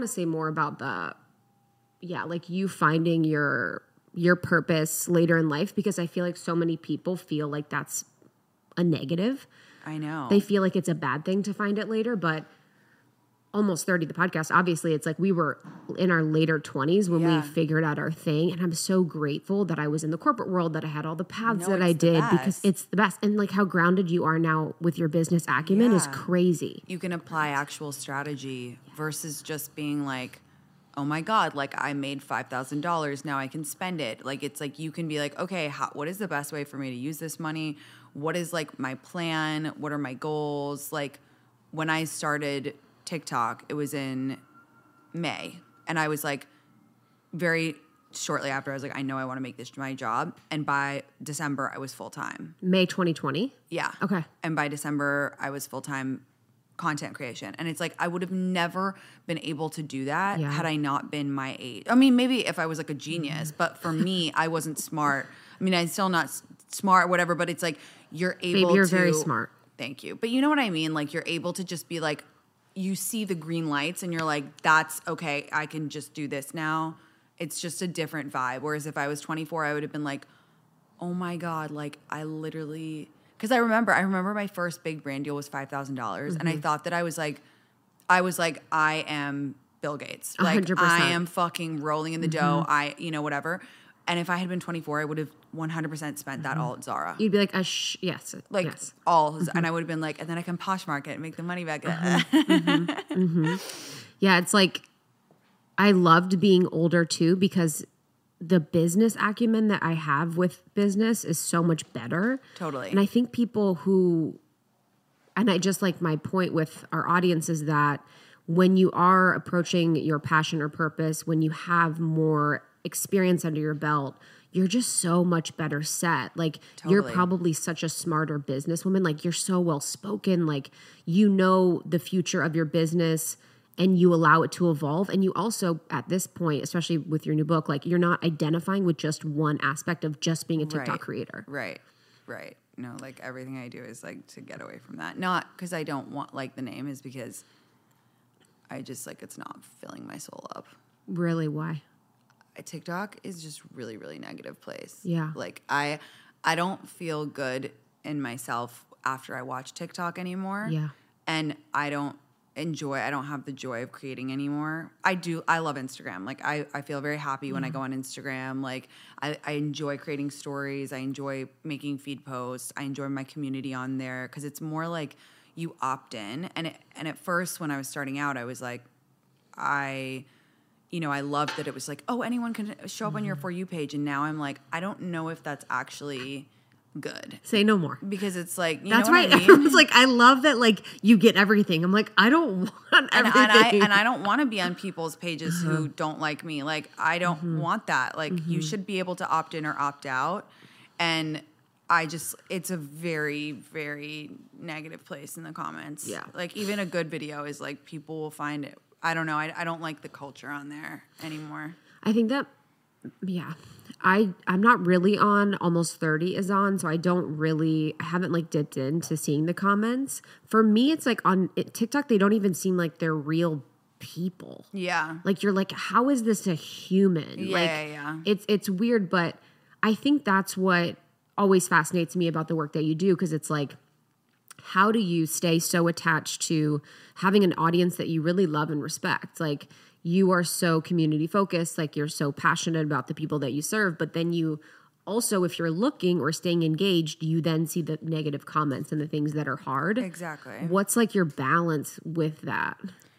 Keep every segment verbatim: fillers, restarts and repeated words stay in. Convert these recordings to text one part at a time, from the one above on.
to say more about the, yeah, like you finding your your purpose later in life, because I feel like so many people feel like that's a negative. I know. They feel like it's a bad thing to find it later, but almost thirty, the podcast, obviously it's like we were in our later twenties when Yeah. we figured out our thing. And I'm so grateful that I was in the corporate world, that I had all the paths No, that I it's the did, best. because it's the best. And like how grounded you are now with your business acumen is Yeah. crazy. You can apply actual strategy versus just being like, oh my God, like I made five thousand dollars, now I can spend it. Like, it's like you can be like, okay, how, what is the best way for me to use this money? What is like my plan? What are my goals? Like when I started TikTok, it was in May. And I was like, very shortly after, I was like, I know I want to make this my job. And by December, I was full time. May twenty twenty? Yeah. Okay. And by December, I was full time content creation. And it's like, I would have never been able to do that Yeah. had I not been my age. I mean, maybe if I was like a genius, but for me, I wasn't smart. I mean, I'm still not s- smart, whatever, but it's like, you're able Babe, you're to. very smart. Thank you. But you know what I mean? Like, you're able to just be like, you see the green lights and you're like, that's okay. I can just do this now. It's just a different vibe. Whereas if I was twenty-four, I would have been like, oh my God, like I literally, because I remember, I remember my first big brand deal was five thousand dollars. Mm-hmm. And I thought that I was like, I was like, I am Bill Gates. Like one hundred percent. I am fucking rolling in the Mm-hmm. dough. I, you know, whatever. And if I had been twenty-four, I would have one hundred percent spent that all at Zara. You'd be like, a sh- yes. Like yes. all, Mm-hmm. and I would have been like, and then I can Poshmark it and make the money back. Yeah, it's like I loved being older too, because the business acumen that I have with business is so much better. Totally. And I think people who, and I just like my point with our audience is that when you are approaching your passion or purpose, when you have more experience under your belt, you're just so much better set. Like you're Totally. probably such a smarter businesswoman. Like you're so well spoken. Like you know the future of your business and you allow it to evolve. And you also, at this point, especially with your new book, like you're not identifying with just one aspect of just being a TikTok Right. creator. Right, right. No, like everything I do is like to get away from that. Not because I don't want like the name, is because I just like it's not filling my soul up. Really? Why? TikTok is just really, really negative place. Yeah. Like I, I don't feel good in myself after I watch TikTok anymore. Yeah. And I don't enjoy, I don't have the joy of creating anymore. I do, I love Instagram. Like I, I feel very happy when I go on Instagram. Like I, I enjoy creating stories. I enjoy making feed posts. I enjoy my community on there because it's more like you opt in. And it, and at first when I was starting out, I was like, I, you know, I loved that it was like, oh, anyone can show up on your For You page. And now I'm like, I don't know if that's actually good. Say no more. Because it's like, you That's know right. what I mean? Everyone's like, I love that, like, you get everything. I'm like, I don't want and, everything. and I and I don't want to be on people's pages Uh-huh. who don't like me. Like I don't Mm-hmm. want that. Like you should be able to opt in or opt out. And I just it's a very, very negative place in the comments. Yeah. Like even a good video is like people will find it. I don't know. I, I don't like the culture on there anymore. I think that, yeah. I, I'm not really on. Almost thirty is on, so I don't really, I haven't like dipped into seeing the comments. For me, it's like on it, TikTok, they don't even seem like they're real people. Yeah. Like you're like, how is this a human? Yeah, like, yeah, yeah. It's it's weird, but I think that's what always fascinates me about the work that you do, because it's like, how do you stay so attached to having an audience that you really love and respect? Like you are so community focused, like you're so passionate about the people that you serve, but then you also, if you're looking or staying engaged, you then see the negative comments and the things that are hard. Exactly. What's like your balance with that?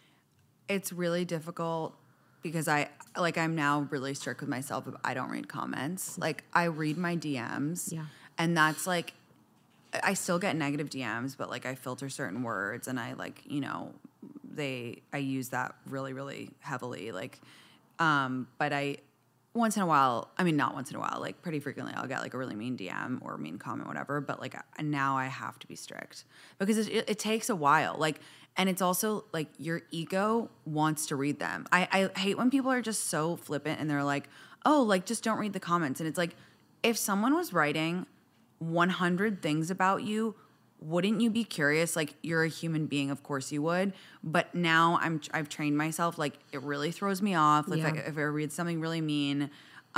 It's really difficult because I like I'm now really strict with myself if I don't read comments. Like I read my D Ms. Yeah. And that's like I still get negative D Ms, but like I filter certain words and I like, you know, they I use that really, really heavily. Like um, but I once in a while, I mean not once in a while, like pretty frequently I'll get like a really mean D M or a mean comment, whatever. But like now I have to be strict because it, it, it takes a while. Like and it's also like your ego wants to read them. I, I hate when people are just so flippant and they're like, oh, like just don't read the comments. And it's like, if someone was writing one hundred things about you, wouldn't you be curious? Like, you're a human being, of course you would. But now I'm I've trained myself. Like, it really throws me off. Like, Yeah. if, I, if I read something really mean,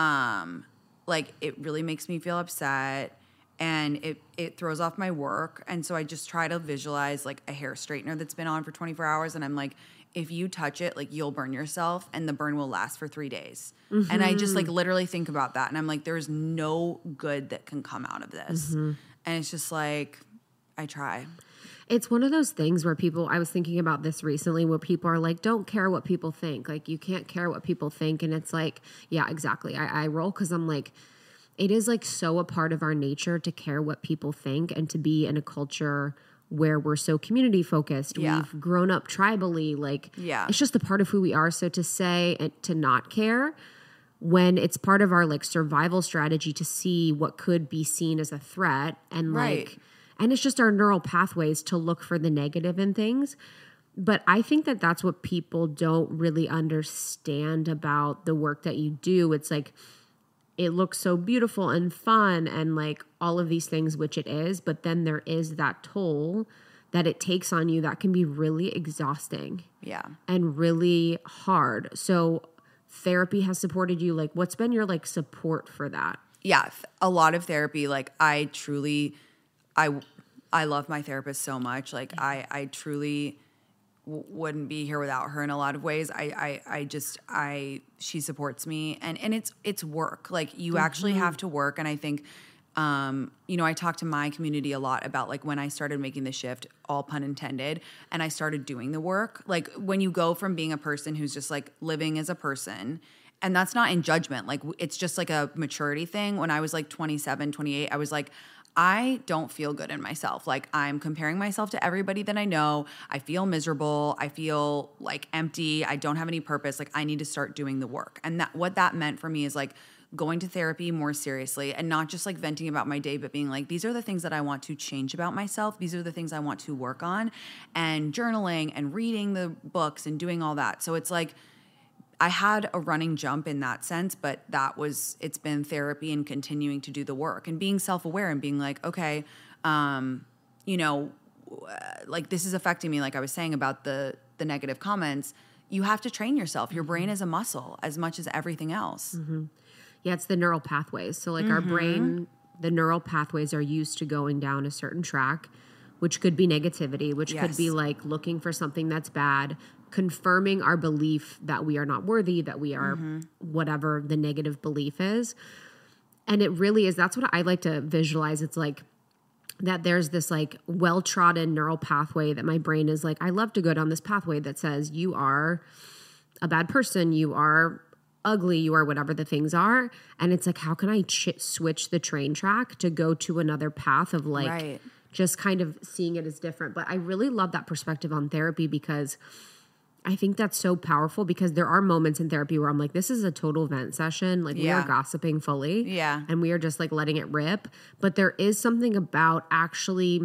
um, like it really makes me feel upset, and it it throws off my work. And so I just try to visualize like a hair straightener that's been on for twenty-four hours, and I'm like, if you touch it, like you'll burn yourself, and the burn will last for three days. Mm-hmm. And I just like literally think about that, and I'm like, there's no good that can come out of this. Mm-hmm. And it's just like, I try. It's one of those things where people, I was thinking about this recently, where people are like, don't care what people think. Like, you can't care what people think. And it's like, yeah, exactly. I, I roll because I'm like, it is like so a part of our nature to care what people think, and to be in a culture where we're so community focused. Yeah. We've grown up tribally. Like, yeah. it's just a part of who we are. So to say and to not care when it's part of our like survival strategy to see what could be seen as a threat, and Right. like, and it's just our neural pathways to look for the negative in things. But I think that that's what people don't really understand about the work that you do. It's like, it looks so beautiful and fun and like all of these things, which it is. But then there is that toll that it takes on you that can be really exhausting. Yeah. And really hard. So therapy has supported you. Like, what's been your like support for that? Yeah. A lot of therapy. Like, I truly, I, I love my therapist so much. Like, I, I truly w- wouldn't be here without her in a lot of ways. I, I, I just, I, she supports me, and, and it's, it's work. Like, you mm-hmm. actually have to work. And I think, um, you know, I talk to my community a lot about like when I started making the shift, all pun intended, and I started doing the work. Like, when you go from being a person who's just like living as a person, and that's not in judgment, like it's just like a maturity thing. When I was like twenty-seven, twenty-eight, I was like, I don't feel good in myself. Like, I'm comparing myself to everybody that I know. I feel miserable. I feel like empty. I don't have any purpose. Like, I need to start doing the work. And that what that meant for me is like going to therapy more seriously, and not just like venting about my day, but being like, these are the things that I want to change about myself. These are the things I want to work on, and journaling and reading the books and doing all that. So it's like, I had a running jump in that sense, but that was, it's been therapy and continuing to do the work and being self-aware and being like, okay, um, you know, like this is affecting me. Like I was saying about the, the negative comments, you have to train yourself. Your brain is a muscle as much as everything else. Mm-hmm. Yeah. It's the neural pathways. So like mm-hmm. our brain, the neural pathways are used to going down a certain track, which could be negativity, which yes. could be like looking for something that's bad, confirming our belief that we are not worthy, that we are mm-hmm. whatever the negative belief is. And it really is, that's what I like to visualize. It's like that there's this like well-trodden neural pathway that my brain is like, I love to go down this pathway that says you are a bad person, you are ugly, you are whatever the things are. And it's like, how can I ch- switch the train track to go to another path of like right. just kind of seeing it as different. But I really love that perspective on therapy, because I think that's so powerful, because there are moments in therapy where I'm like, this is a total vent session. Like yeah. we are gossiping fully. Yeah. And we are just like letting it rip. But there is something about actually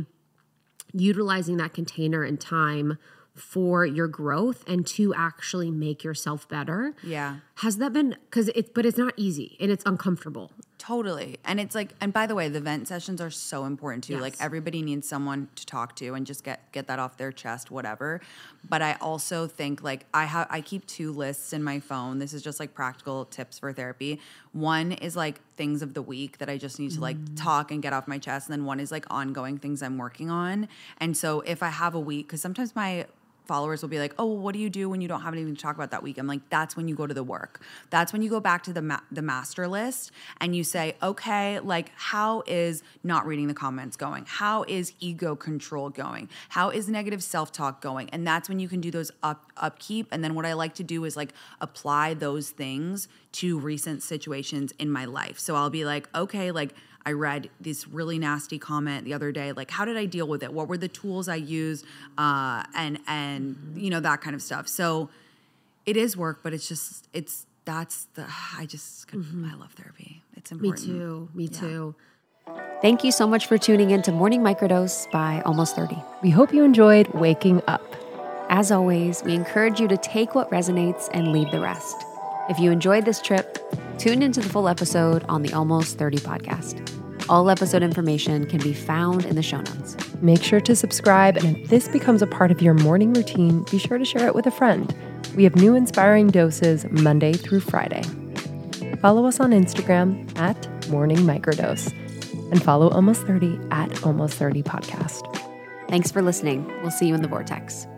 utilizing that container and time for your growth and to actually make yourself better. Yeah. Has that been, because it's, but it's not easy and it's uncomfortable. Totally. And it's like, and by the way, the vent sessions are so important too. Yes. Like everybody needs someone to talk to and just get, get that off their chest, whatever. But I also think like I have, I keep two lists in my phone. This is just like practical tips for therapy. One is like things of the week that I just need to like mm. talk and get off my chest. And then one is like ongoing things I'm working on. And so if I have a week, because sometimes my followers will be like, oh, well, what do you do when you don't have anything to talk about that week? I'm like, that's when you go to the work. That's when you go back to the ma- the master list and you say, okay, like how is not reading the comments going? How is ego control going? How is negative self-talk going? And that's when you can do those up upkeep. And then what I like to do is like apply those things to recent situations in my life. So I'll be like, okay, like I read this really nasty comment the other day. Like, how did I deal with it? What were the tools I used? Uh, and, and you know, that kind of stuff. So it is work, but it's just, it's, that's the, I just, mm-hmm. I love therapy. It's important. Me too. Me yeah. too. Thank you so much for tuning in to Morning Microdose by Almost thirty. We hope you enjoyed waking up. As always, we encourage you to take what resonates and leave the rest. If you enjoyed this trip, tune into the full episode on the Almost thirty podcast. All episode information can be found in the show notes. Make sure to subscribe, and if this becomes a part of your morning routine, be sure to share it with a friend. We have new inspiring doses Monday through Friday. Follow us on Instagram at Morning Microdose, and follow Almost thirty at Almost thirty Podcast. Thanks for listening. We'll see you in the Vortex.